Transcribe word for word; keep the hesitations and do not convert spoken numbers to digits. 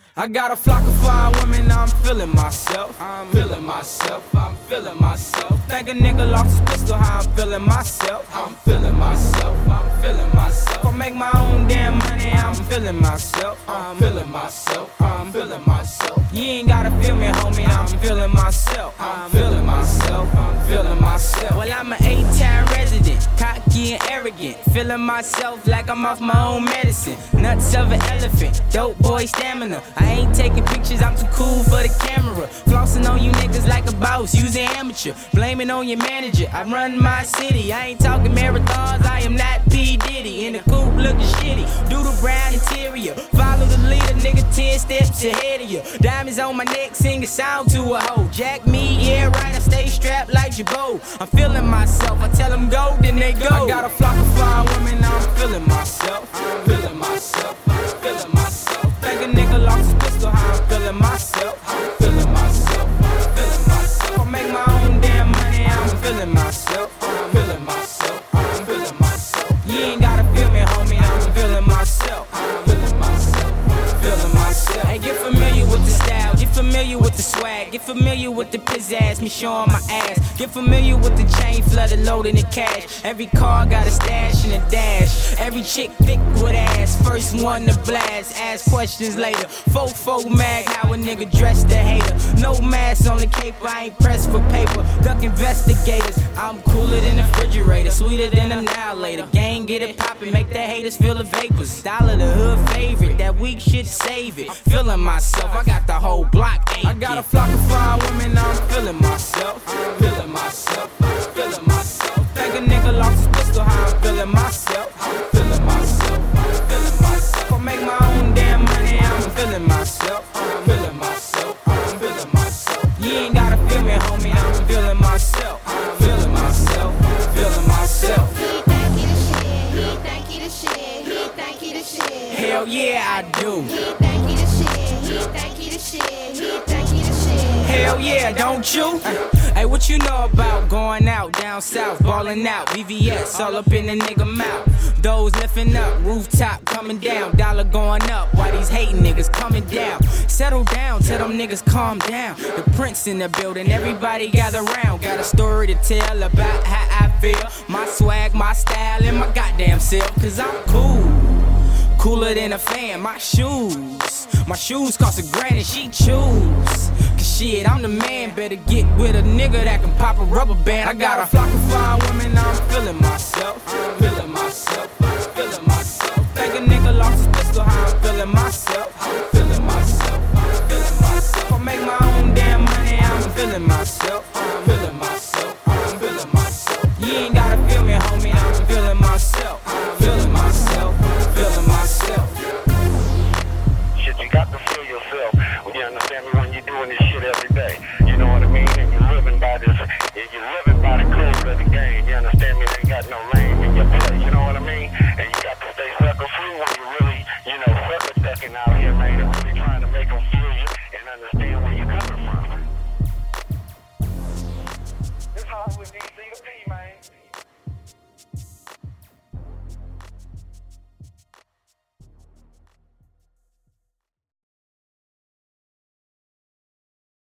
I got a flock of fine women, I'm feeling myself. I'm feeling myself, I'm feeling myself. Think a nigga lost his pistol, how I'm feeling myself. I'm feeling myself, I'm feeling myself. I make my own damn money, I'm feeling myself. I'm feeling myself, I'm feeling myself. You ain't gotta feel me, homie, I'm feeling myself. I'm feeling myself, I'm feeling myself. Well, I'm an eight-time resident, cocky and arrogant. Feeling myself like I'm off my own medicine. Nuts of an elephant, dope boy stamina. I ain't taking pictures, I'm too cool for the camera. Flossing on you niggas like a boss, using amateur. Blaming on your manager, I run my city. I ain't talking marathons, I am not P. Diddy. In the coupe looking shitty, doodle brown interior. Follow the leader, nigga ten steps ahead of you. Diamonds on my neck, sing a song to a hoe. Jack me, yeah right, I stay strapped like Jabot. I'm feeling myself, I tell them go, then they go. I got a flock of fine women, I'm feeling myself. I'm feeling myself, I'm feeling myself. Think a nigga lost his pistol, how I'm feeling myself. I'm feeling myself, I'm feeling myself. I make my own damn money, I'm feeling myself. I'm feeling myself, I'm feeling myself. You ain't gotta feel me, homie, I'm feeling myself. I'm feeling myself, I'm feeling myself. Hey, get familiar with the style, get familiar with the swag, get familiar with the pizzazz, me showing my ass. Get familiar with the chain flooded, loaded in cash. Every car got a stash and a dash. Every chick thick with ass, first one to blast. Ask questions later. Fofo mag, how a nigga dressed the hater. No mask on the cape, I ain't pressed for paper. Duck investigators, I'm cooler than the refrigerator, sweeter than an annihilator. Gang get it poppin', make the haters feel the vapors. Dollar the hood favorite, that weak shit save it. Feeling myself, I got the whole block aching. I got a flock of fine women, I'm feeling myself. I'm feeling myself, I'm feeling myself. Think a nigga lost his pistol, how I'm feeling myself. I'm feeling myself, I'm feeling myself. I make my own damn money, I'm feeling myself. I'm feeling myself, I'm feeling myself. You ain't gotta feel me, homie, I'm feeling myself. I'm feeling myself, I'm feeling myself. He think he the shit, he think he the shit, he think he the shit. Hell yeah, I do. He think he the shit, he think he the shit, he think he the shit. Hell yeah, don't you? Hey, what you know about going out down south, balling out, V V S all up in the nigga mouth. Those lifting up, rooftop coming down, dollar going up. Why these hating niggas coming down? Settle down, tell them niggas calm down. The prince in the building, everybody gather round. Got a story to tell about how I feel. My swag, my style, and my goddamn self. Cause I'm cool, cooler than a fan. My shoes, my shoes cost a grand and she choose. Cause shit, I'm the man, better get with a nigga that can pop a rubber band. I got a flock of fine women, I'm feeling myself. I'm feeling myself, I'm feeling myself. Think a nigga lost his pistol, how I'm feeling myself. I'm feeling myself, I'm feeling myself. I make my own damn money, I'm feeling myself. I'm feeling myself, I'm feeling myself. You ain't gotta feel me, homie, I'm feeling myself. I'm feeling myself, I'm feeling myself. Shit, you got to feel yourself. Well, you understand me when you're doing this shit every day. You know what I mean? And you're living by this, and you're living by the codes of the game. You understand me? They ain't got no lane in your play. You know what I mean? And you got to stay sucker free when you really, you know, sucker ducking out here, man, and really trying to make them feel you and understand where you're coming from. It's hard with these things.